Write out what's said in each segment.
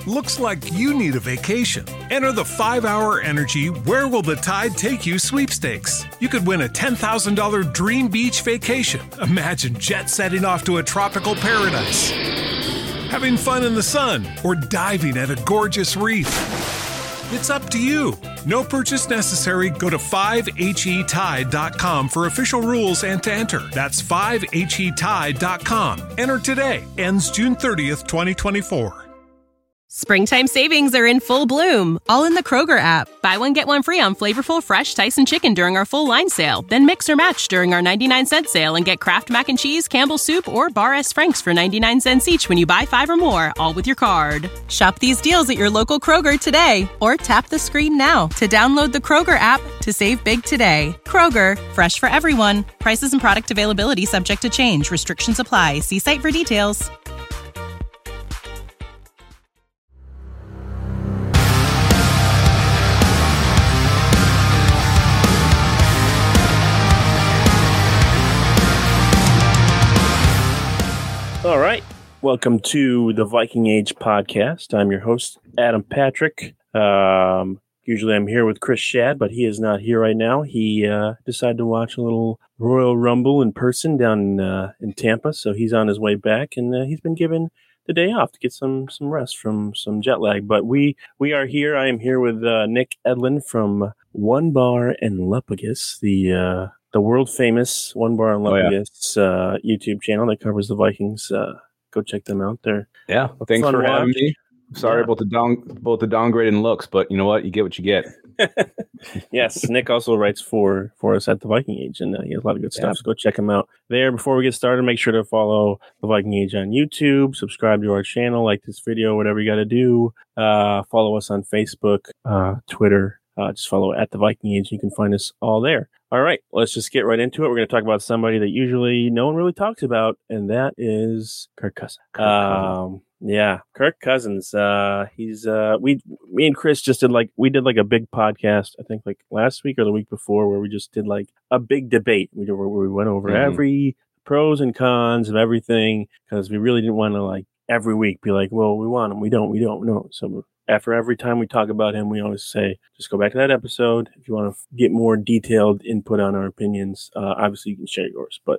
Looks like you need a vacation. Enter the 5-Hour Energy Where Will the Tide Take You sweepstakes. You could win a $10,000 dream beach vacation. Imagine jet setting off to a tropical paradise, having fun in the sun, or diving at a gorgeous reef. It's up to you. No purchase necessary. Go to 5HETide.com for official rules and to enter. That's 5HETide.com. Enter today. Ends June 30th, 2024. Springtime savings are in full bloom, all in the Kroger app. Buy one, get one free on flavorful fresh Tyson chicken during our full line sale. Then mix or match during our 99-cent sale and get Kraft Mac and Cheese, Campbell's Soup, or Bar S. Frank's for 99 cents each when you buy 5 or more, all with your card. Shop these deals at your local Kroger today, or tap the screen now to download the Kroger app to save big today. Kroger, fresh for everyone. Prices and product availability subject to change. Restrictions apply. See site for details. All right. Welcome to the Viking Age podcast. I'm your host, Adam Patrick. Usually I'm here with Chris Shad, but he is not here right now. He decided to watch a little Royal Rumble in person down in Tampa, so he's on his way back, and he's been given the day off to get some rest from some jet lag. But we are here. I am here with Nick Edlin from One Bar and Lupagus, the world famous One Bar and Lupagus YouTube channel that covers the Vikings. Go check them out there. Yeah, thanks for having me. Sorry about the downgrade in looks, but you know what? You get what you get. Yes, Nick also writes for us at the Viking Age, and he has a lot of good stuff. So go check him out there. Before we get started, make sure to follow the Viking Age on YouTube, subscribe to our channel, like this video, whatever you got to do. Follow us on Facebook, Twitter. Just follow at the Viking Age. You can find us all there. All right, let's just get right into it. We're going to talk about somebody that usually no one really talks about, and that is Kirk Cousins. Yeah, Kirk Cousins. He's me and Chris just did like a big podcast, I think like last week or the week before, where we just did like a big debate. We went over every pros and cons of everything, because we really didn't want to like every week be like, well, we want him, we don't know. So after every time we talk about him, we always say, just go back to that episode. If you want to get more detailed input on our opinions, obviously you can share yours. But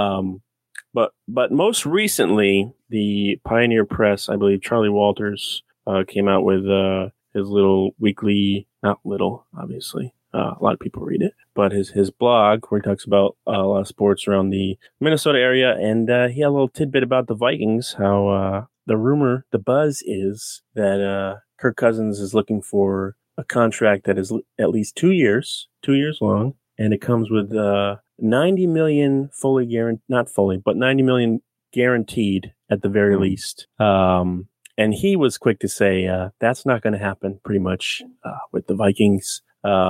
most recently, the Pioneer Press, I believe Charlie Walters, came out with his little weekly, not little, obviously. A lot of people read it, but his blog where he talks about a lot of sports around the Minnesota area. And he had a little tidbit about the Vikings, how the buzz is that Kirk Cousins is looking for a contract that is at least 2 years long, and it comes with $90 million not fully, but $90 million guaranteed at the very least. And he was quick to say that's not going to happen pretty much with the Vikings.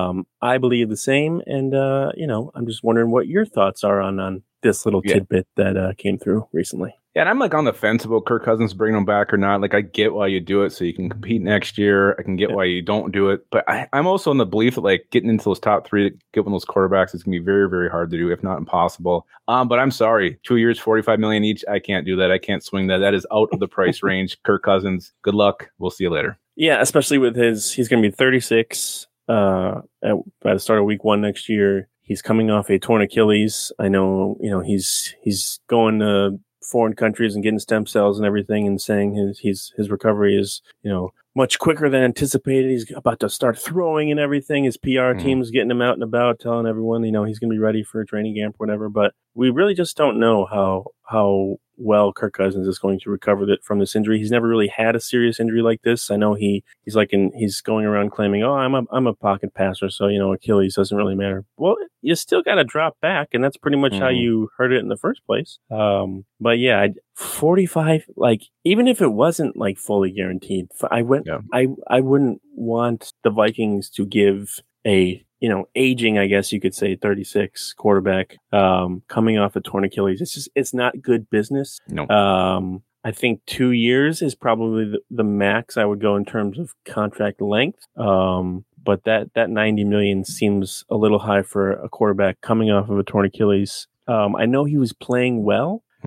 I believe the same, and I'm just wondering what your thoughts are on this little tidbit that came through recently. Yeah, and I'm like on the fence about Kirk Cousins bringing him back or not. Like, I get why you do it so you can compete next year. I can get why you don't do it, but I'm also in the belief that like getting into those top three, given those quarterbacks, is gonna be very, very hard to do, if not impossible. But I'm sorry, 2 years, $45 million each. I can't do that. I can't swing that. That is out of the price range. Kirk Cousins, good luck. We'll see you later. Yeah, especially with he's going to be 36 by the start of week 1 next year. He's coming off a torn Achilles. I know, he's going to foreign countries and getting stem cells and everything, and saying his recovery is, much quicker than anticipated. He's about to start throwing and everything. His PR team's getting him out and about, telling everyone, he's going to be ready for a training camp or whatever. But we really just don't know how well Kirk Cousins is going to recover from this injury. He's never really had a serious injury like this. I know he's going around claiming, I'm a pocket passer, so Achilles doesn't really matter. Well, you still got to drop back, and that's pretty much how you heard it in the first place. But yeah, 45, like, even if it wasn't like fully guaranteed, I wouldn't want the Vikings to give a aging, I guess you could say, 36 quarterback coming off a torn Achilles. It's not good business. No. I think 2 years is probably the max I would go in terms of contract length. But that $90 million seems a little high for a quarterback coming off of a torn Achilles. I know he was playing well,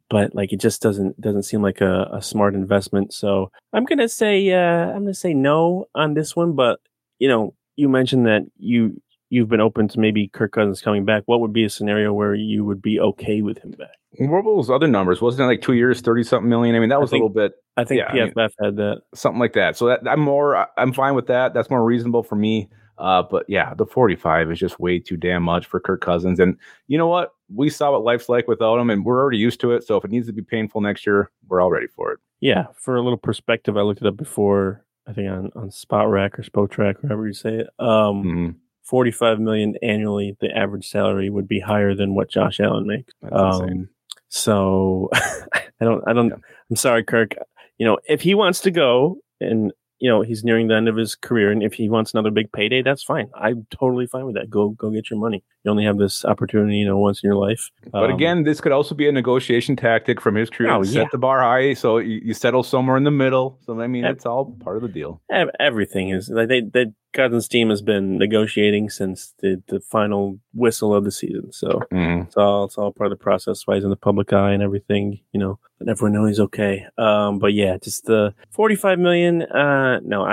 but like it just doesn't seem like a smart investment. So I'm gonna say no on this one. But you mentioned that you've been open to maybe Kirk Cousins coming back. What would be a scenario where you would be okay with him back? What were those other numbers? Wasn't it like 2 years, 30-something million? I mean, that was a little bit. I think PFF had that. Something like that. So I'm fine with that. That's more reasonable for me. But yeah, the 45 is just way too damn much for Kirk Cousins. And you know what? We saw what life's like without him, and we're already used to it. So if it needs to be painful next year, we're all ready for it. Yeah. For a little perspective, I looked it up before, I think on Spotrac or Spotrac, however you say it. 45 million annually, the average salary would be higher than what Josh Allen makes. That's insane. So I'm sorry, Kirk. If he wants to go and he's nearing the end of his career, and if he wants another big payday, that's fine. I'm totally fine with that. Go get your money. You only have this opportunity, once in your life. But again, this could also be a negotiation tactic from his career to set the bar high, so you settle somewhere in the middle. So I mean, it's all part of the deal. Everything is like the Cousins team has been negotiating since the final whistle of the season. So it's all part of the process. Why he's in the public eye and everything. Let everyone know he's okay. But yeah, just the 45 million. No,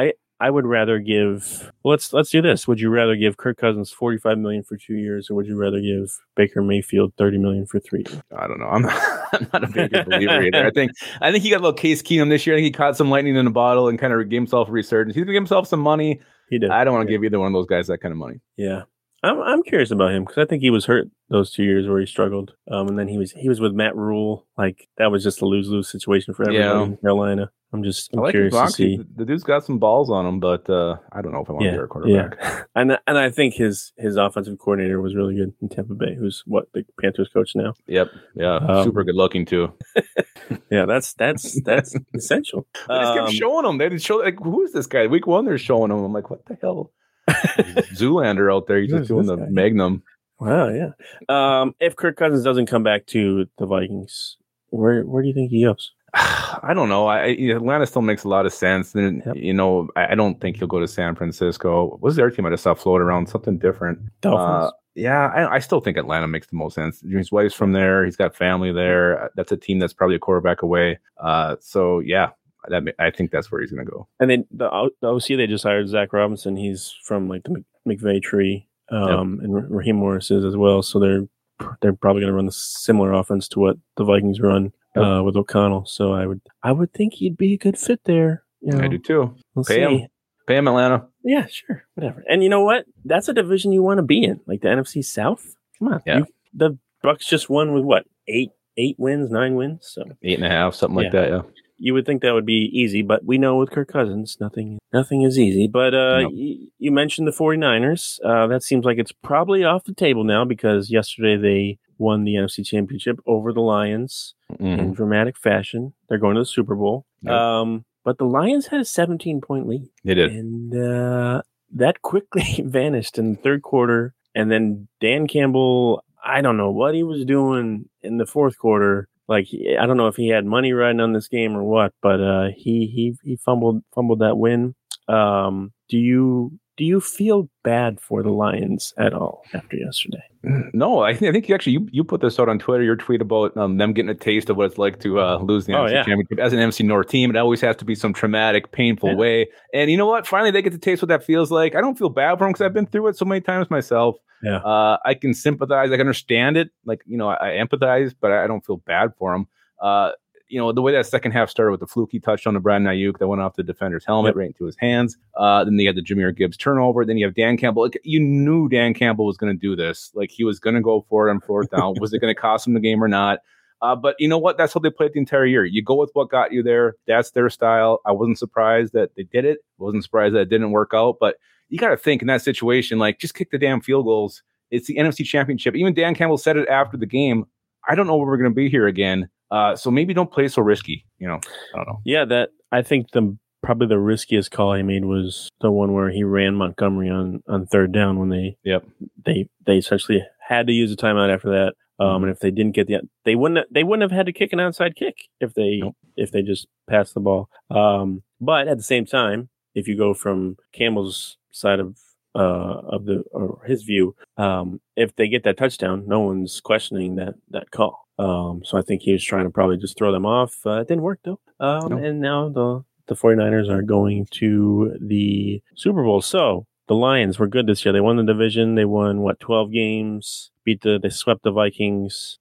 I would rather give. Let's do this. Would you rather give Kirk Cousins 45 million for 2 years, or would you rather give Baker Mayfield 30 million for 3 years? I don't know. I'm not a Baker believer either. I think he got a little Case Keenum this year. I think he caught some lightning in a bottle and kind of gave himself a resurgence. He's gonna give himself some money. He did. I don't want to give either one of those guys that kind of money. Yeah. I'm curious about him because I think he was hurt those 2 years where he struggled. And then he was with Matt Rule. Like that was just a lose-lose situation for everybody in Carolina. I'm curious to see. The dude's got some balls on him, but I don't know if I want to be a quarterback. Yeah. And I think his offensive coordinator was really good in Tampa Bay, who's the Panthers coach now. Yep. Yeah. Super good looking too. Yeah, that's essential. They just kept showing him. They didn't show who is this guy? Week 1 they're showing him. I'm like, what the hell? Zoolander out there. He's just doing the guy? Magnum. Wow, yeah. If Kirk Cousins doesn't come back to the Vikings, where do you think he goes? I don't know. Atlanta still makes a lot of sense. And, I don't think he'll go to San Francisco. What was the other team I just saw float around? Something different. Dolphins. I still think Atlanta makes the most sense. His wife's from there. He's got family there. That's a team that's probably a quarterback away. So, yeah. I think that's where he's going to go. And then the OC, they just hired Zach Robinson. He's from like the McVay tree, and Raheem Morris is as well. So they're probably going to run a similar offense to what the Vikings run with O'Connell. So I would think he'd be a good fit there. I do too. We'll Pay him, Atlanta. Yeah, sure, whatever. And you know what? That's a division you want to be in, like the NFC South. Come on, the Bucs just won with what 8 wins, 9 wins, so 8.5, something like that. Yeah. You would think that would be easy, but we know with Kirk Cousins, nothing is easy. But you mentioned the 49ers. That seems like it's probably off the table now because yesterday they won the NFC Championship over the Lions in dramatic fashion. They're going to the Super Bowl. Yep. But the Lions had a 17-point lead. They did. And that quickly vanished in the third quarter. And then Dan Campbell, I don't know what he was doing in the fourth quarter. Like, I don't know if he had money riding on this game or what, but he fumbled that win. Do you feel bad for the Lions at all after yesterday? No, I think you put this out on Twitter. Your tweet about them getting a taste of what it's like to lose the NFC Championship as an NFC North team. It always has to be some traumatic, painful way. And you know what? Finally, they get to taste what that feels like. I don't feel bad for them because I've been through it so many times myself. Yeah. I can sympathize. I can understand it. Like, I empathize, but I don't feel bad for them. The way that second half started with the fluky touchdown to Brandon Ayuk that went off the defender's helmet right into his hands. Then they had the Jahmyr Gibbs turnover. Then you have Dan Campbell. Like, you knew Dan Campbell was going to do this. Like, he was going to go for it on fourth down. Was it going to cost him the game or not? But you know what? That's how they played the entire year. You go with what got you there. That's their style. I wasn't surprised that they did it. Wasn't surprised that it didn't work out. But you got to think in that situation, like, just kick the damn field goals. It's the NFC Championship. Even Dan Campbell said it after the game. I don't know where we're going to be here again. So maybe don't play so risky. I don't know. Yeah, I think probably the riskiest call he made was the one where he ran Montgomery on third down when they essentially had to use a timeout after that. And if they didn't get they wouldn't have had to kick an outside kick if they just passed the ball. But at the same time, if you go from Campbell's side of his view, if they get that touchdown, no one's questioning that call. So I think he was trying to probably just throw them off. It didn't work though. No. And now the 49ers are going to the Super Bowl. So the Lions were good this year. They won the division. They won 12 games. They swept the Vikings.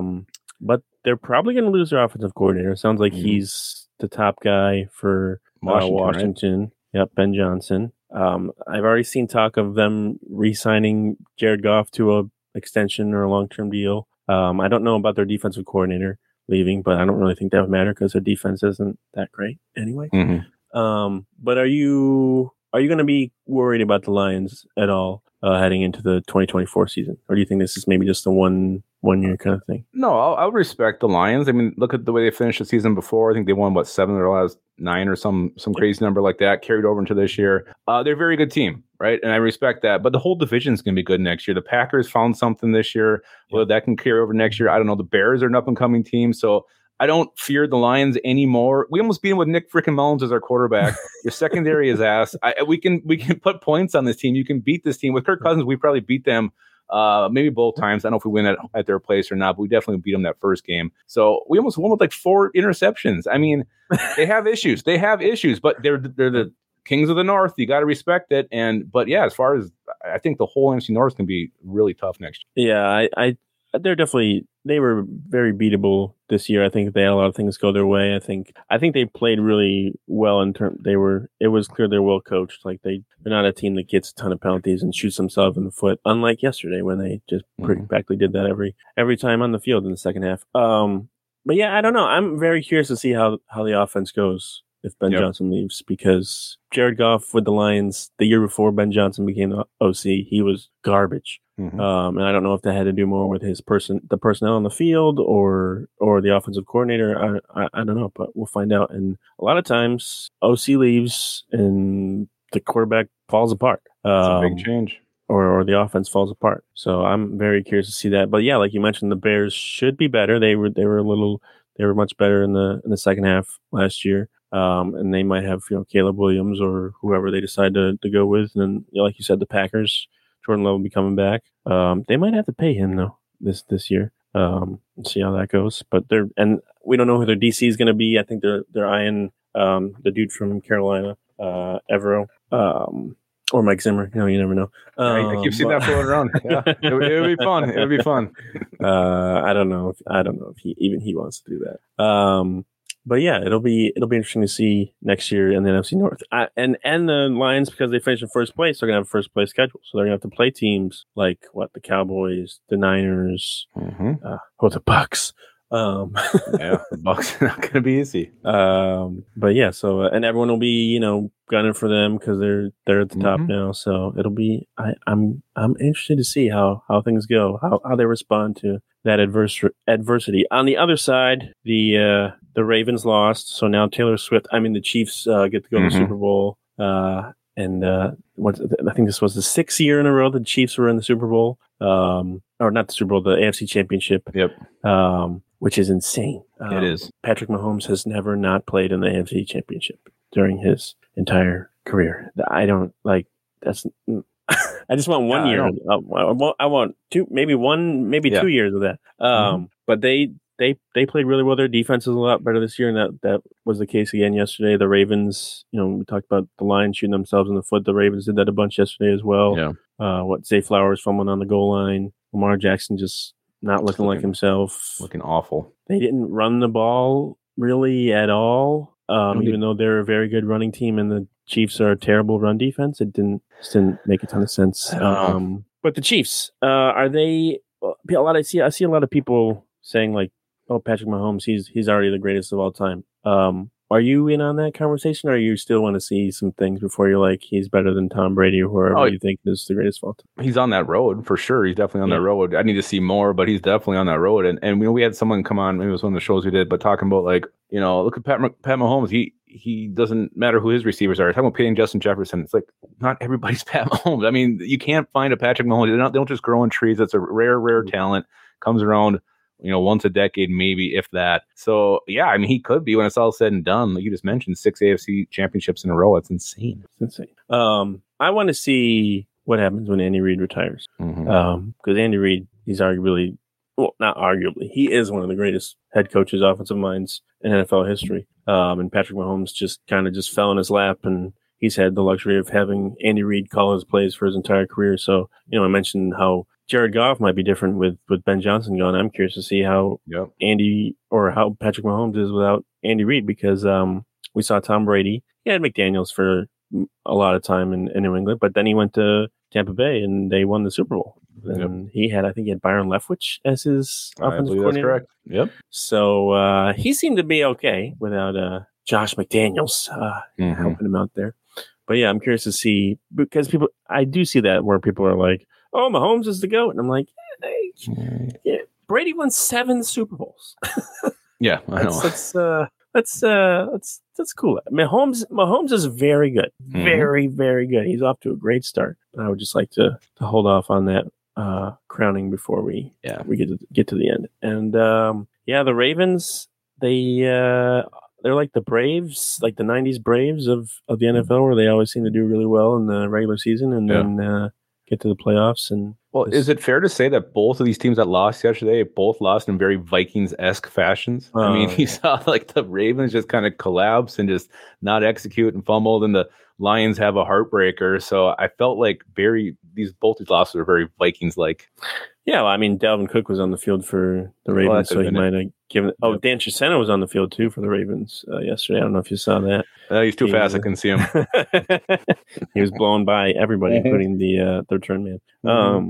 But they're probably going to lose their offensive coordinator. It sounds like he's the top guy for Washington. Right? Yep, Ben Johnson. I've already seen talk of them re-signing Jared Goff to a extension or a long-term deal. I don't know about their defensive coordinator leaving, but I don't really think that would matter because their defense isn't that great anyway. But are you going to be worried about the Lions at all heading into the 2024 season, or do you think this is maybe just a one year kind of thing? No, I'll respect the Lions. I mean, look at the way they finished the season before. I think they won 7 of their last 9 or some crazy number like that, carried over into this year. They're a very good team, right? And I respect that. But the whole division is going to be good next year. The Packers found something this year. Whether that can carry over next year, I don't know. The Bears are an up and coming team, so I don't fear the Lions anymore. We almost beat them with Nick frickin' Mullins as our quarterback. Your secondary is ass. We can put points on this team. You can beat this team with Kirk Cousins. We probably beat them. Maybe both times. I don't know if we win at their place or not, but we definitely beat them that first game. So we almost won with 4 interceptions. I mean, they have issues. But they're the kings of the North. You got to respect it. But yeah, as far as I think the whole NFC North can be really tough next year. Yeah, they were very beatable this year. I think they had a lot of things go their way. I think they played really well it was clear they're well coached. Like they're not a team that gets a ton of penalties and shoots themselves in the foot, unlike yesterday when they just practically did that every time on the field in the second half. But yeah, I don't know. I'm very curious to see how the offense goes if Ben Johnson leaves, because Jared Goff with the Lions the year before Ben Johnson became the OC, he was garbage. And I don't know if that had to do more with the personnel on the field or the offensive coordinator. I don't know, but we'll find out. And a lot of times OC leaves and the quarterback falls apart. It's a big change. Or the offense falls apart. So I'm very curious to see that. But yeah, like you mentioned, the Bears should be better. They were much better in the second half last year. And they might have Caleb Williams or whoever they decide to go with. And then, like you said, the Packers, Jordan Love will be coming back. They might have to pay him though this year. See how that goes. But we don't know who their DC is going to be. I think they're eyeing the dude from Carolina, Evero, or Mike Zimmer. You never know. I keep seeing that floating around. Yeah, it would be fun. It would be fun. I don't know if he wants to do that. But yeah, it'll be interesting to see next year in the NFC North. And the Lions, because they finished in first place, they're gonna have a first place schedule, so they're gonna have to play teams like the Cowboys, the Niners, or the Bucks. Yeah, the Bucks are not gonna be easy. But yeah, so and everyone will be gunning for them because they're at the top now. So it'll be I'm interested to see how things go, how they respond to that adversity. On the other side, the Ravens lost, so now Taylor Swift. I mean, the Chiefs get to go to the Super Bowl, and I think this was the 6th year in a row the Chiefs were in the Super Bowl, or not the Super Bowl, the AFC Championship. Yep. Which is insane. It is. Patrick Mahomes has never not played in the AFC Championship during his entire career. I don't like that's. I just want 1 year. I want 2, maybe 1, maybe 2 years of that. But they played really well. Their defense is a lot better this year, and that was the case again yesterday. The Ravens, we talked about the Lions shooting themselves in the foot. The Ravens did that a bunch yesterday as well. Yeah. Zay Flowers fumbling on the goal line. Lamar Jackson just not looking like himself. Looking awful. They didn't run the ball really at all, even though they're a very good running team and the Chiefs are a terrible run defense. It didn't make a ton of sense. But the Chiefs, are they? I see a lot of people saying like, "Oh, Patrick Mahomes, he's already the greatest of all time." Are you in on that conversation, or you still want to see some things before you're like, he's better than Tom Brady or whoever you think is the greatest of all time? He's on that road for sure. He's definitely on that road. I need to see more, but he's definitely on that road. And we had someone come on, maybe it was one of the shows we did, but talking about like, look at Pat Mahomes. He doesn't matter who his receivers are. Talking about paying Justin Jefferson. It's like not everybody's Pat Mahomes. I mean, you can't find a Patrick Mahomes. They don't just grow in trees. That's a rare talent. Comes around once a decade, maybe, if that. So, yeah, I mean, he could be when it's all said and done. Like you just mentioned, 6 AFC championships in a row. It's insane. It's insane. I want to see what happens when Andy Reid retires. Because Andy Reid, he's arguably well, not arguably, he is one of the greatest head coaches, offensive minds in NFL history. And Patrick Mahomes just kind of just fell in his lap, and he's had the luxury of having Andy Reid call his plays for his entire career. So, I mentioned how Jared Goff might be different with Ben Johnson gone. I'm curious to see how how Patrick Mahomes is without Andy Reid, because we saw Tom Brady. He had McDaniels for a lot of time in New England, but then he went to Tampa Bay and they won the Super Bowl. And he had Byron Leftwich as his offensive coordinator. That's correct. Yep. So he seemed to be okay without Josh McDaniels helping him out there. But yeah, I'm curious to see, because I do see that where people are like, "Oh, Mahomes is the GOAT," and I'm like, yeah, Brady won 7 Super Bowls. Yeah, I know. That's cool. Mahomes is very good, very, very good. He's off to a great start. But I would just like to hold off on that crowning before we get to the end. And the Ravens, they're like the Braves, like the 90s Braves of the NFL, where they always seem to do really well in the regular season and then get to the playoffs. And is it fair to say that both of these teams that lost yesterday both lost in very Vikings-esque fashions? I mean, you saw like the Ravens just kind of collapse and just not execute and fumbled, and the Lions have a heartbreaker. So I felt like both these losses were very Vikings-like. Yeah, well, I mean, Dalvin Cook was on the field for the Ravens, so he might have given. Oh, Dan Chisena was on the field too for the Ravens yesterday. I don't know if you saw that. He's too fast. I couldn't see him. He was blown by everybody, including the return man.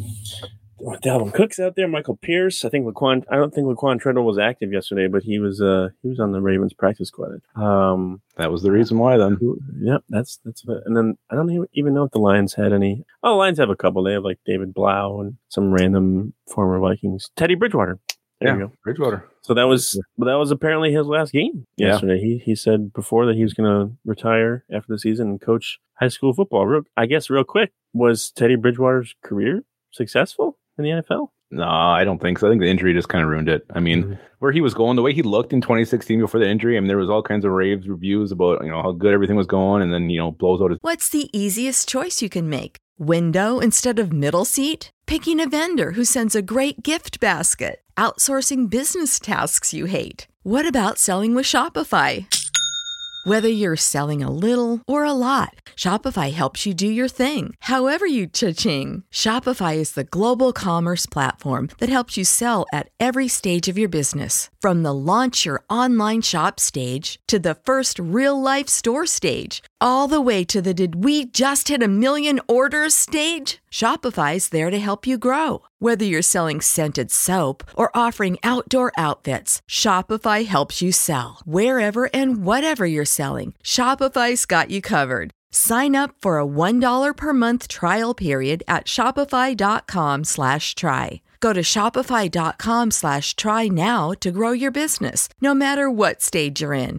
Dalvin Cook's out there. Michael Pierce. I don't think Laquan Treadwell was active yesterday, but he was on the Ravens practice squad. That was the reason why then. Yep, that's it. And then I don't even know if the Lions had any. Oh, the Lions have a couple. They have like David Blau and some random former Vikings. Teddy Bridgewater. There you go. Bridgewater. So that was apparently his last game yesterday. He said before that he was going to retire after the season and coach high school football. Real quick, was Teddy Bridgewater's career successful in the NFL? No, I don't think so. I think the injury just kind of ruined it. I mean, where he was going, the way he looked in 2016 before the injury, I mean, there was all kinds of reviews about, how good everything was going, and then, blows out his... What's the easiest choice you can make? Window instead of middle seat? Picking a vendor who sends a great gift basket? Outsourcing business tasks you hate? What about selling with Shopify? Whether you're selling a little or a lot, Shopify helps you do your thing, however you cha-ching. Shopify is the global commerce platform that helps you sell at every stage of your business. From the launch your online shop stage to the first real-life store stage, all the way to the did we just hit 1 million orders stage. Shopify's there to help you grow. Whether you're selling scented soap or offering outdoor outfits, Shopify helps you sell. Wherever and whatever you're selling, Shopify's got you covered. Sign up for a $1 per month trial period at shopify.com/try. Go to shopify.com/try now to grow your business, no matter what stage you're in.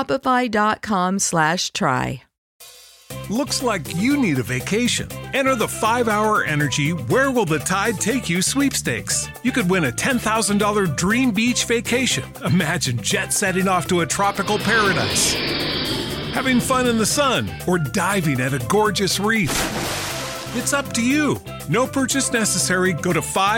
Shopify.com/try. Looks like you need a vacation. Enter the 5-Hour Energy Where Will the Tide Take You sweepstakes. You could win a $10,000 dream beach vacation. Imagine jet setting off to a tropical paradise, having fun in the sun, or diving at a gorgeous reef. It's up to you. No purchase necessary. Go to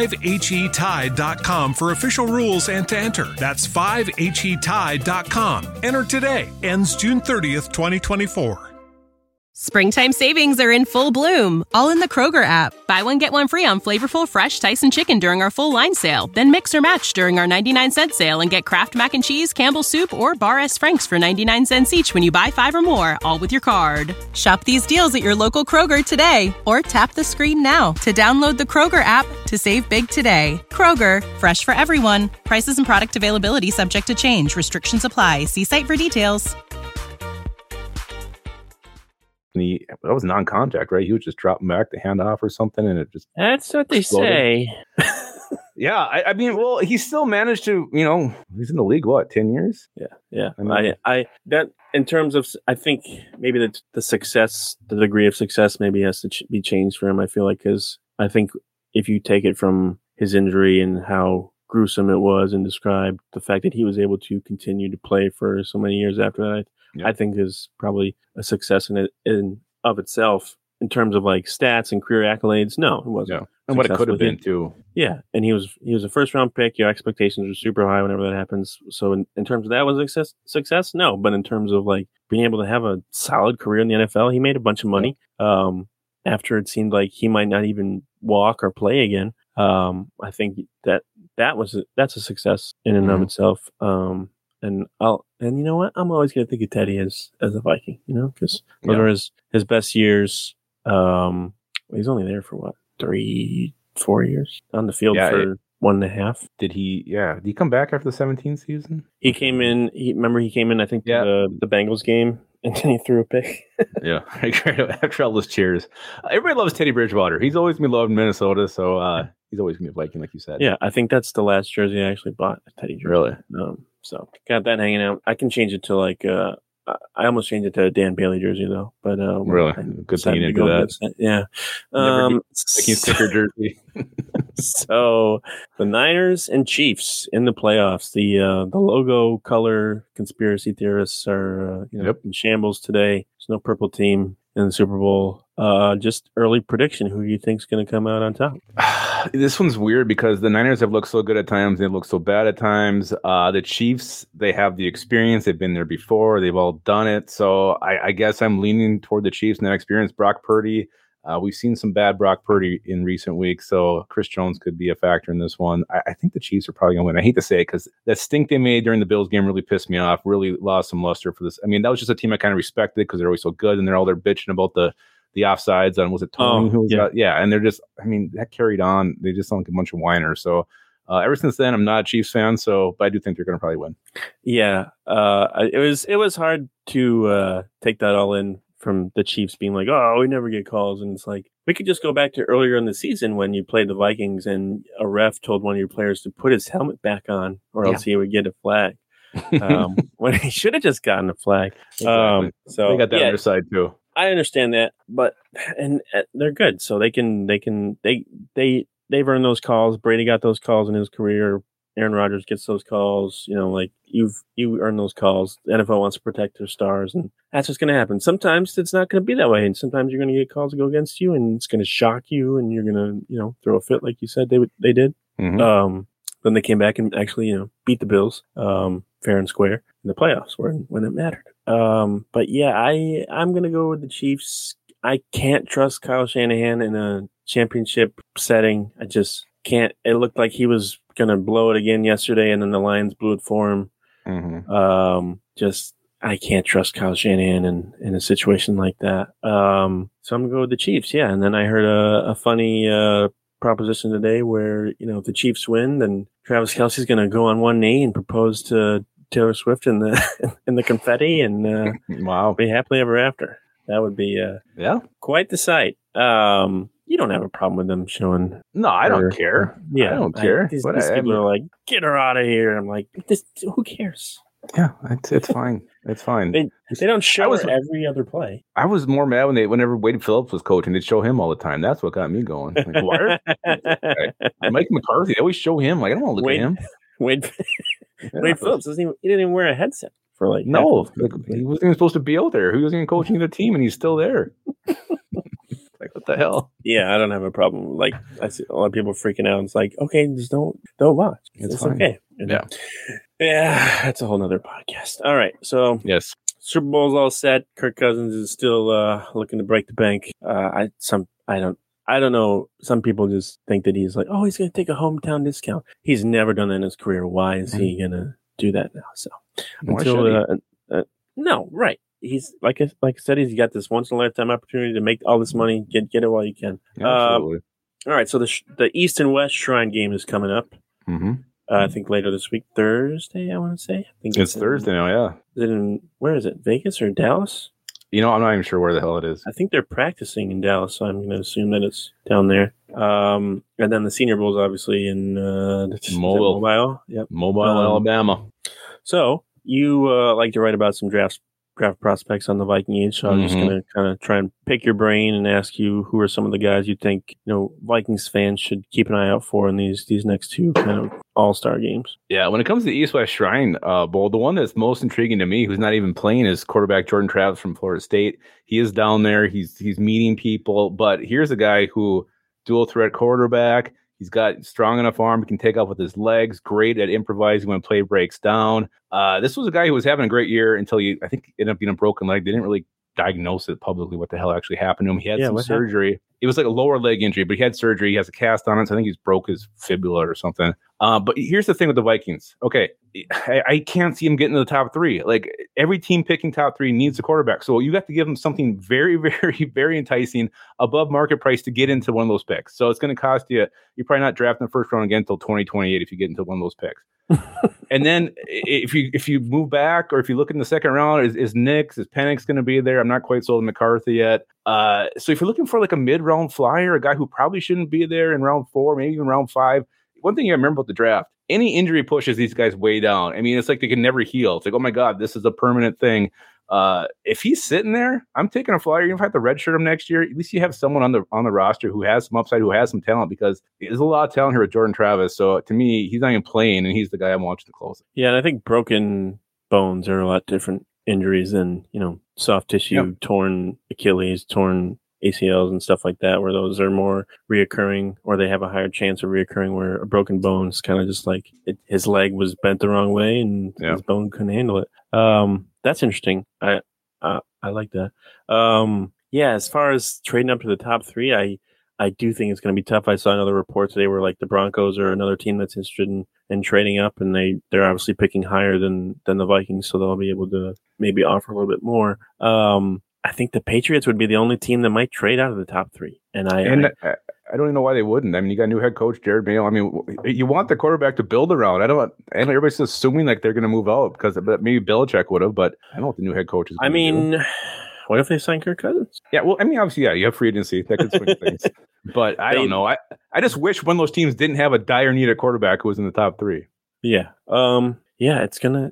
5HETide.com for official rules and to enter. That's 5HETide.com. Enter today. Ends June 30th, 2024. Springtime savings are in full bloom, all in the Kroger app. Buy one, get one free on flavorful fresh Tyson chicken during our full line sale. Then mix or match during our 99-cent sale and get Kraft Mac and Cheese, Campbell's Soup, or Bar S. Frank's for 99 cents each when you buy 5 or more, all with your card. Shop these deals at your local Kroger today, or tap the screen now to download the Kroger app to save big today. Kroger, fresh for everyone. Prices and product availability subject to change. Restrictions apply. See site for details. That was non-contact, right? He was just dropping back the handoff or something, and it just... That's what they say. Yeah, I mean, well, he still managed to, he's in the league, 10 years? Yeah. I that in terms of, I think maybe the success, the degree of success maybe has to be changed for him, I feel like, because I think if you take it from his injury and how gruesome it was and described, the fact that he was able to continue to play for so many years after that, I think is probably a success in of itself. in terms of like stats and career accolades, no, it wasn't. Yeah. And what it could have been too. Yeah, and he was a first round pick. Your expectations were super high whenever that happens. So in terms of that was a success, no. But in terms of like being able to have a solid career in the NFL, he made a bunch of money. After it seemed like he might not even walk or play again. I think that's a success in and of itself. And you know what? I'm always going to think of Teddy as a Viking, because those are his best years. He's only there for what, 3-4 years on the field for 1.5. Did he come back after the 17th season? He came in. He came in, I think, the Bengals game, and then he threw a pick. Yeah, after all those cheers. Everybody loves Teddy Bridgewater. He's always been loved in Minnesota, so he's always going to be a Viking, like you said. Yeah, I think that's the last jersey I actually bought, Teddy jersey. Really? So got that hanging out. I can change it to like I almost changed it to a Dan Bailey jersey though. But really, good thing you didn't do that. Yeah. Sticker jersey. So the Niners and Chiefs in the playoffs. The logo color conspiracy theorists are in shambles today. There's no purple team in the Super Bowl. Just early prediction. Who do you think's going to come out on top? This one's weird because the Niners have looked so good at times. They look so bad at times. The Chiefs, they have the experience. They've been there before. They've all done it. So I guess I'm leaning toward the Chiefs and that experience. Brock Purdy, we've seen some bad Brock Purdy in recent weeks. So Chris Jones could be a factor in this one. I think the Chiefs are probably going to win. I hate to say it because that stink they made during the Bills game really pissed me off, really lost some luster for this. I mean, that was just a team I kind of respected because they're always so good and they're all there bitching about the offsides on, was it Tony? And they're just, I mean, that carried on. They just sound like a bunch of whiners. So ever since then, I'm not a Chiefs fan. So, but I do think they're going to probably win. Yeah, it was hard to take that all in from the Chiefs being like, oh, we never get calls, and it's like we could just go back to earlier in the season when you played the Vikings and a ref told one of your players to put his helmet back on, or else he would get a flag. When he should have just gotten a flag. Exactly. So they got that on their side too. I understand that, but they're good, so they've earned those calls. Brady got those calls in his career. Aaron Rodgers gets those calls. Like you earn those calls. The NFL wants to protect their stars, and that's what's going to happen. Sometimes it's not going to be that way, and sometimes you're going to get calls to go against you, and it's going to shock you, and you're going to throw a fit like you said they did. Mm-hmm. Then they came back and actually beat the Bills fair and square in the playoffs when it mattered. But yeah, I'm going to go with the Chiefs. I can't trust Kyle Shanahan in a championship setting. I just can't. It looked like he was going to blow it again yesterday, and then the Lions blew it for him. Mm-hmm. I can't trust Kyle Shanahan in a situation like that. So I'm going to go with the Chiefs. Yeah. And then I heard a funny proposition today where, if the Chiefs win, then Travis Kelce's going to go on one knee and propose to Taylor Swift in the confetti and wow, be happily ever after. That would be quite the sight. You don't have a problem with them showing? No, I don't care. Yeah, I don't care. These people are like, get her out of here. I'm like, who cares? Yeah, it's fine. It's fine. They don't show her every other play. I was more mad whenever Wade Phillips was coaching, they'd show him all the time. That's what got me going. Like, why? Mike McCarthy, they always show him. Like, I don't want to look at him. Wade Phillips he didn't even wear a headset for he wasn't even supposed to be out there. He wasn't even coaching the team, and he's still there. Like, what the hell? Yeah, I don't have a problem. Like, I see a lot of people freaking out. It's like, okay, just don't watch. It's okay. Yeah, that's a whole nother podcast. All right, so yes, Super Bowl's all set. Kirk Cousins is still looking to break the bank. I don't know. Some people just think that he's like, oh, he's going to take a hometown discount. He's never done that in his career. Why is he going to do that now? So no, right. He's like I said, he's got this once in a lifetime opportunity to make all this money. Get it while you can. Absolutely. All right. So the East and West Shrine game is coming up. Mm-hmm. I think later this week, Thursday. I want to say. I think it's Thursday now. Yeah. Is it where is it? Vegas or Dallas? I'm not even sure where the hell it is. I think they're practicing in Dallas, so I'm going to assume that it's down there. And then the Senior Bowl is obviously in Mobile. Yep. Mobile, Alabama. So you like to write about some draft draft prospects on the Viking Age, so I'm just going to kind of try and pick your brain and ask you who are some of the guys you think Vikings fans should keep an eye out for in these next two kind of all-star games. Yeah, when it comes to the East-West Shrine Bowl, the one that's most intriguing to me, who's not even playing, is quarterback Jordan Travis from Florida State. He is down there. He's meeting people, but here's a guy who dual threat quarterback. He's got strong enough arm. He can take off with his legs. Great at improvising when play breaks down. This was a guy who was having a great year until I think ended up getting a broken leg. They didn't really diagnose it publicly what the hell actually happened to him. He had some surgery. Happened? It was like a lower leg injury, but he had surgery. He has a cast on it. So I think he's broke his fibula or something. But here's the thing with the Vikings. Okay, I can't see him getting to the top three. Like every team picking top three needs a quarterback. So you have to give them something very, very, very enticing above market price to get into one of those picks. So it's going to cost you. You're probably not drafting the first round again until 2028 if you get into one of those picks. And then if you move back, or if you look in the second round, is Penix going to be there? I'm not quite sold on McCarthy yet. So if you're looking for like a mid-round flyer, a guy who probably shouldn't be there in round 4, maybe even round 5. One thing you remember about the draft, any injury pushes these guys way down. I mean, it's like they can never heal. It's like, oh my God, this is a permanent thing. If he's sitting there, I'm taking a flyer. Even if I have to redshirt him next year, at least you have someone on the roster who has some upside, who has some talent, because there's a lot of talent here with Jordan Travis. So to me, he's not even playing, and he's the guy I'm watching the closest. Yeah, and I think broken bones are a lot different injuries than, soft tissue, torn Achilles, torn ACLs and stuff like that, where those are more reoccurring, or they have a higher chance of reoccurring, where a broken bone is kind of just like his leg was bent the wrong way and his bone couldn't handle it. That's interesting. I like that. As far as trading up to the top 3, I do think it's going to be tough. I saw another report today where like the Broncos are another team that's interested in trading up, and they're obviously picking higher than the Vikings, so they'll be able to maybe offer a little bit more. I think the Patriots would be the only team that might trade out of the top 3. And I don't even know why they wouldn't. I mean, you got a new head coach, Jared Mayo. I mean, you want the quarterback to build around. Everybody's assuming like they're going to move out because maybe Belichick would have, but I don't know what the new head coach is going to do. What if they sign Kirk Cousins? Yeah, well, I mean, obviously, you have free agency. That could swing things. But I don't know. I just wish one of those teams didn't have a dire need at quarterback who was in the top 3. Yeah. It's gonna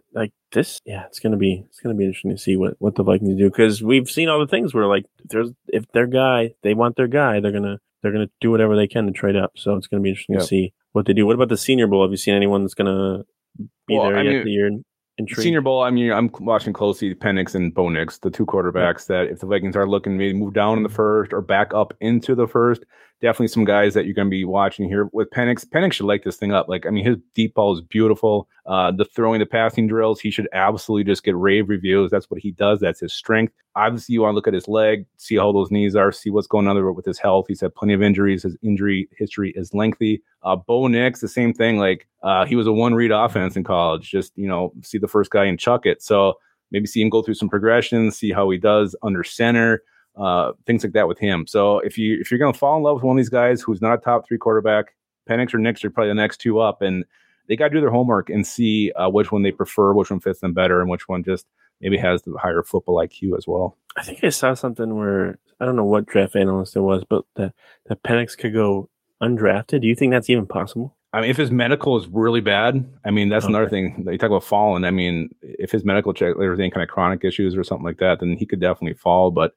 it's gonna be interesting to see what the Vikings do, because we've seen all the things where like if they want their guy, they're gonna do whatever they can to trade up. So it's gonna be interesting to see what they do. What about the Senior Bowl? Have you seen anyone that's gonna be there yet the year? Senior Bowl, I mean, I'm watching closely Penix and Bo Nix, the two quarterbacks that if the Vikings are looking to maybe move down in the first or back up into the first, definitely some guys that you're going to be watching here. With Penix should light this thing up. Like, I mean, his deep ball is beautiful. The throwing, the passing drills, he should absolutely just get rave reviews. That's what he does. That's his strength. Obviously, you want to look at his leg, see how those knees are, see what's going on with his health. He's had plenty of injuries. His injury history is lengthy. Bo Nix, the same thing. Like, he was a one-read offense in college. Just, see the first guy and chuck it. So maybe see him go through some progressions, see how he does under center, things like that with him. So if you're going to fall in love with one of these guys who's not a top 3 quarterback, Penix or Nix are probably the next 2 up, and they got to do their homework and see which one they prefer, which one fits them better, and which one just maybe has the higher football IQ as well. I think I saw something where, I don't know what draft analyst it was, but that Penix could go undrafted. Do you think that's even possible? I mean, if his medical is really bad, I mean, that's another thing. You talk about falling. I mean, if his medical check, there's any kind of chronic issues or something like that, then he could definitely fall. But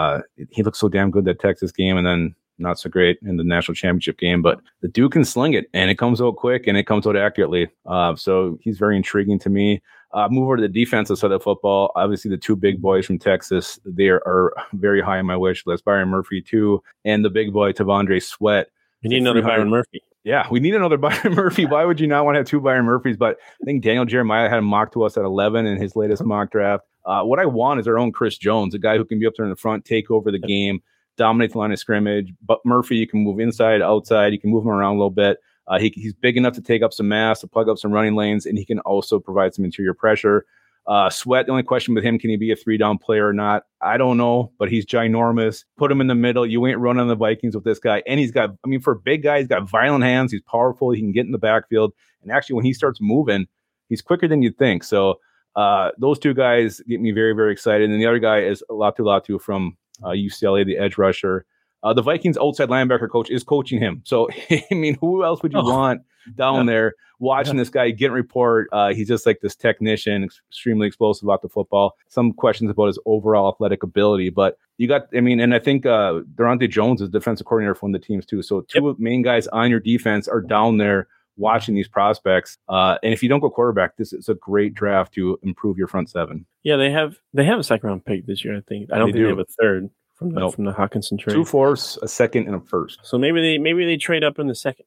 he looks so damn good that Texas game, and then not so great in the national championship game. But the dude can sling it, and it comes out quick, and it comes out accurately. So he's very intriguing to me. Move over to the defensive side of football. Obviously, the 2 big boys from Texas, they are very high on my wish list. Byron Murphy, too, and the big boy, T'Vondre Sweat. We need another Byron Murphy. Yeah, we need another Byron Murphy. Why would you not want to have 2 Byron Murphys? But I think Daniel Jeremiah had him mocked to us at 11 in his latest mock draft. What I want is our own Chris Jones, a guy who can be up there in the front, take over the game, dominate the line of scrimmage. But Murphy, you can move inside, outside. You can move him around a little bit. He's big enough to take up some mass, to plug up some running lanes, and he can also provide some interior pressure. Sweat, the only question with him, can he be a 3-down player or not? I don't know, but he's ginormous. Put him in the middle. You ain't running the Vikings with this guy. And he's got, I mean, for a big guy, he's got violent hands. He's powerful. He can get in the backfield. And actually, when he starts moving, he's quicker than you'd think. So those 2 guys get me very, very excited. And the other guy is Latu from UCLA, the edge rusher. The Vikings outside linebacker coach is coaching him. So, I mean, who else would you want down there watching this guy get report. He's just like this technician, extremely explosive about the football. Some questions about his overall athletic ability, but and I think Durante Jones is defensive coordinator for one of the teams too. So two main guys on your defense are down there watching these prospects. And if you don't go quarterback, this is a great draft to improve your front seven. Yeah, they have a second round pick this year, I think. I don't think they have a third from the Hockenson trade. 2 fourths, a second, and a first. So maybe they trade up in the second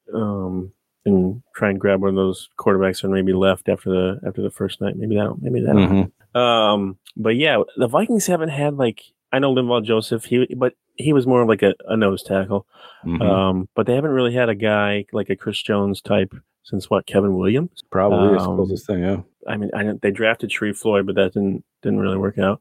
and try and grab one of those quarterbacks that maybe left after the first night. Maybe that. Mm-hmm. But yeah, the Vikings haven't had I know Linval Joseph, but he was more of like a nose tackle. Mm-hmm. But they haven't really had a guy like a Chris Jones type since Kevin Williams. Probably is the closest thing, yeah. I mean, they drafted Sharif Floyd, but that didn't really work out.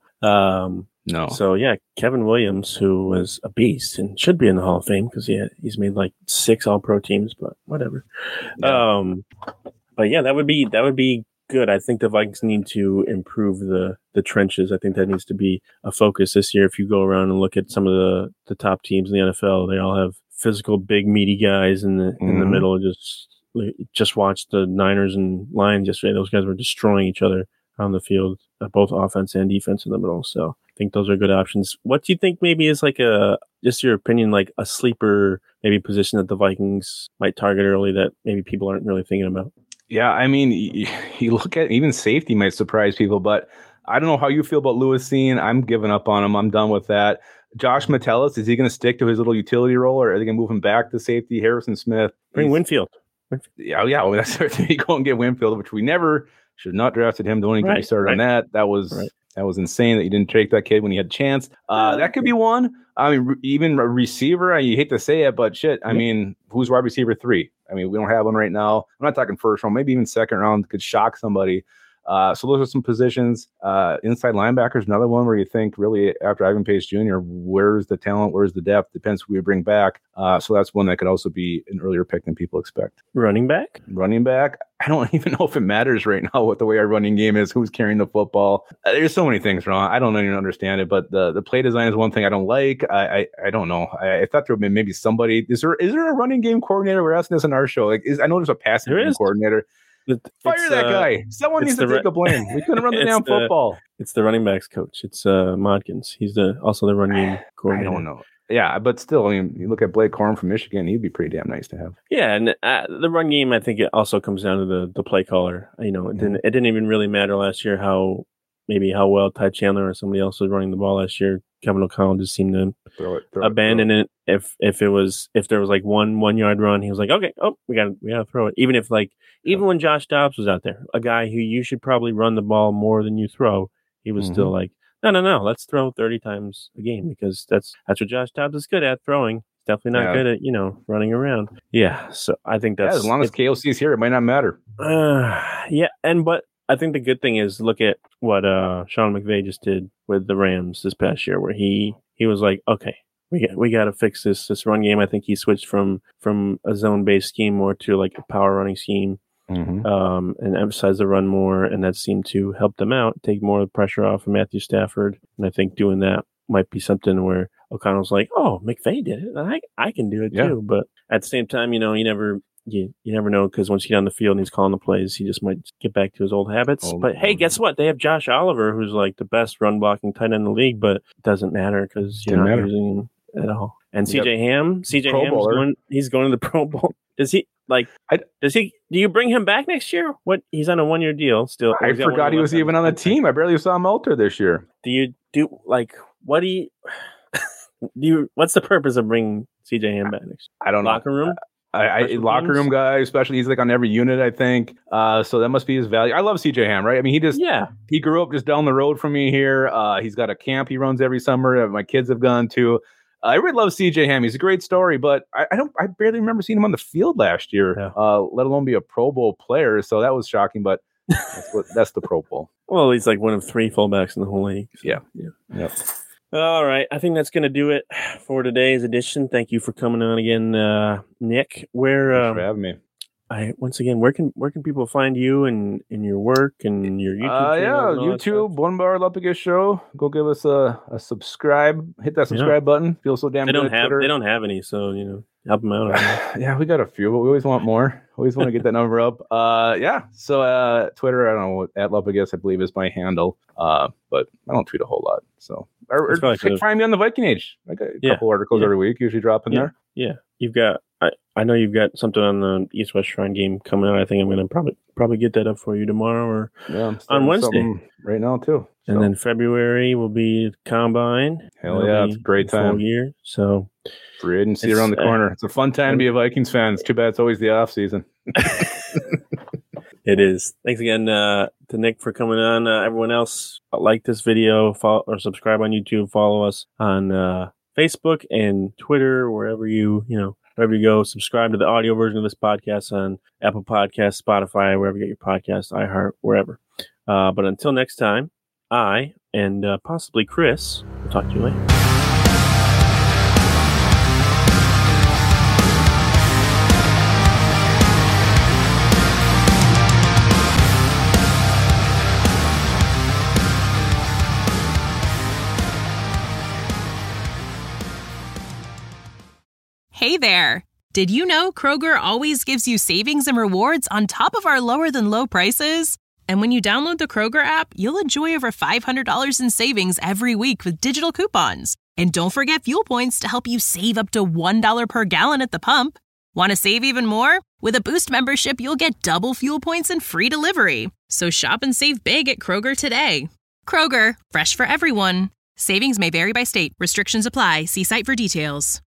No. So yeah, Kevin Williams, who was a beast and should be in the Hall of Fame because he's made 6 All-Pro teams, but whatever. Yeah. But yeah, that would be good. I think the Vikings need to improve the trenches. I think that needs to be a focus this year. If you go around and look at some of the top teams in the NFL, they all have physical, big, meaty guys in the middle. Just watch the Niners and Lions yesterday. Those guys were destroying each other on the field, both offense and defense in the middle. So I think those are good options. What do you think maybe is just your opinion, a sleeper maybe position that the Vikings might target early that maybe people aren't really thinking about? Yeah, I mean, you look at even safety might surprise people, but I don't know how you feel about Lewis Cine. I'm giving up on him. I'm done with that. Josh Metellus, is he going to stick to his little utility role, or are they going to move him back to safety? Harrison Smith. Bring Winfield. Yeah. Well, that's certainly you go and get Winfield, which we never should have not drafted him. Don't even get me started on that. That was insane that you didn't take that kid when he had a chance. That could be one. I mean, even a receiver, you hate to say it, but shit. I mean, who's wide receiver 3? I mean, we don't have one right now. I'm not talking first round, maybe even second round could shock somebody. So those are some positions. Inside linebacker is another one where you think really after Ivan Pace Jr., where's the talent? Where's the depth? Depends who we bring back. So that's one that could also be an earlier pick than people expect. Running back? I don't even know if it matters right now what the way our running game is, who's carrying the football. There's so many things wrong. I don't even understand it, but the play design is one thing I don't like. I don't know. I thought there would be maybe somebody. Is there a running game coordinator? We're asking this on our show. I know there's a passing game coordinator. Fire that guy. Someone needs to take the blame. We couldn't run the damn football. It's the running backs coach. It's Modkins. He's also the running game coordinator. I don't know. Yeah, but still, I mean, you look at Blake Corum from Michigan, he'd be pretty damn nice to have. Yeah, and the run game, I think it also comes down to the play caller. It didn't even really matter last year how well Ty Chandler or somebody else was running the ball last year. Kevin O'Connell just seemed to abandon it. If there was 1 yard run, he was like, okay, we gotta throw it. Even when Josh Dobbs was out there, a guy who you should probably run the ball more than you throw, he was still like, no, let's throw 30 times a game because that's what Josh Dobbs is good at, throwing. Definitely not good at, running around. Yeah, so I think that's... as long as KOC is here, it might not matter. But I think the good thing is look at what Sean McVay just did with the Rams this past year, where he was like, okay, we got to fix this run game. I think he switched from a zone-based scheme more to like a power running scheme. And emphasize the run more, and that seemed to help them out, take more of the pressure off of Matthew Stafford. And I think doing that might be something where O'Connell's like, oh, McVay did it, and I can do it too. But at the same time, you never know, because once you get on the field and he's calling the plays, he just might get back to his old habits. Hey, guess what? They have Josh Oliver, who's like the best run blocking tight end in the league, but it doesn't matter because you're not using him at all. And CJ Ham, he's going to the Pro Bowl. Does he? Do you bring him back next year? What? He's on a 1 year deal still. I forgot he was even on the team. I barely saw him out there this year. What do you what's the purpose of bringing CJ Ham back next year? I don't know. Locker room? Locker room guy, especially he's like on every unit, I think. So that must be his value. I love CJ Ham, right? I mean, he grew up just down the road from me here. He's got a camp he runs every summer that my kids have gone to. I really love CJ Ham. He's a great story, but I barely remember seeing him on the field last year, let alone be a Pro Bowl player. So that was shocking, but that's the Pro Bowl. Well, he's like one of 3 fullbacks in the whole league. So, yeah. Yep. All right. I think that's going to do it for today's edition. Thank you for coming on again, Nick. Thanks for having me. once again, where can people find you and your work and your YouTube channel? YouTube, One Bar Lupagus Show. Go give us a subscribe. Hit that subscribe button. Feel so damn good. They don't have any, so help them out. Yeah, we got a few, but we always want more. Always want to get that number up. So Twitter, I don't know, at Lupagus, I believe is my handle. But I don't tweet a whole lot. So or find me on the Viking Age. I got a couple articles every week, usually dropping there. Yeah, you've got. I know you've got something on the East West Shrine game coming out. I think I'm going to probably get that up for you tomorrow or on Wednesday right now too. So. And then February will be Combine. Hell yeah, it's a great time. Year, so free agency around the corner. It's a fun time to be a Vikings fan. It's too bad it's always the off season. It is. Thanks again to Nick for coming on. Everyone else, like this video, follow or subscribe on YouTube. Follow us on Facebook and Twitter, wherever you go. Subscribe to the audio version of this podcast on Apple Podcasts, Spotify, wherever you get your podcasts, iHeart, wherever. But until next time, I and possibly Chris will talk to you later. Hey there! Did you know Kroger always gives you savings and rewards on top of our lower-than-low prices? And when you download the Kroger app, you'll enjoy over $500 in savings every week with digital coupons. And don't forget fuel points to help you save up to $1 per gallon at the pump. Want to save even more? With a Boost membership, you'll get double fuel points and free delivery. So shop and save big at Kroger today. Kroger, fresh for everyone. Savings may vary by state. Restrictions apply. See site for details.